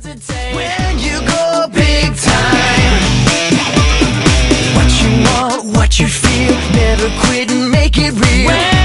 hesitate when you go big time. What you want, what you feel, never quit and make it real.